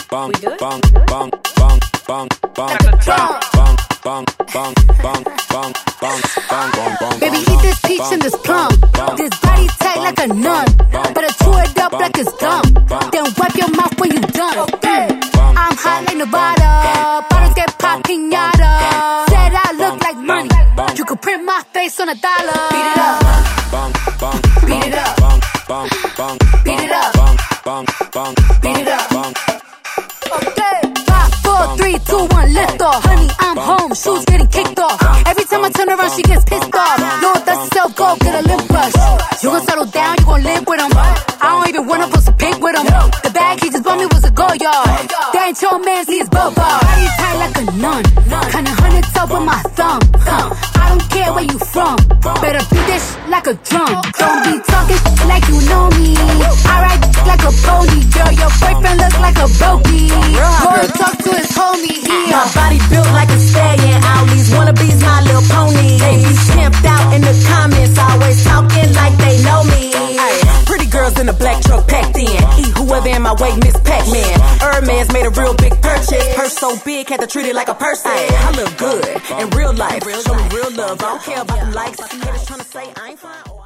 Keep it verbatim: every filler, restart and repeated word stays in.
bang, We good? bang, bang, bang, bang, bang, Like a drum. bang, bang, bang, bang, bang, bang, bang, bang, bang. Baby, eat this peach and this plum. This body tight like a nun. Better chew it up like it's gum. Then wipe your mouth when you done. I'm hot like Nevada. Bottles get pop pinata. Said I look like money. You could print my face on a dollar. Beat it up. Beat it up. Beat it up. Beat it up. Okay. Five, four, three, two, one, lift off. Honey, I'm home. Shoes getting kicked off. Every time I turn around, she gets pissed off. Lord, that's self go get a lip brush. You gon' settle down, you gon' live with him. I don't even wanna post a pic with him. The bag he just bought me was a go yard. That ain't your man, see his bow bar. Body tight like a nun. Kinda hundred top with my thumb. I don't care where you from. Better beat this shit like a drum. Don't be talking like you know me. I ride like a pony. Girl, your boyfriend look like a brokey. Boy, talk to his homie here. My body built like a stallion. All these wannabes, my little pony. They be pimped out in the comments, always talking like they know me. Ay, pretty girls in a black truck packed in. Eat whoever in my way, Miss Pac-Man. Hermes made a real big purchase. Purse so big, had to treat it like a purse. Ay, I look good in real life. Show me real love. I don't care about the likes. Haters tryna say I ain't fine.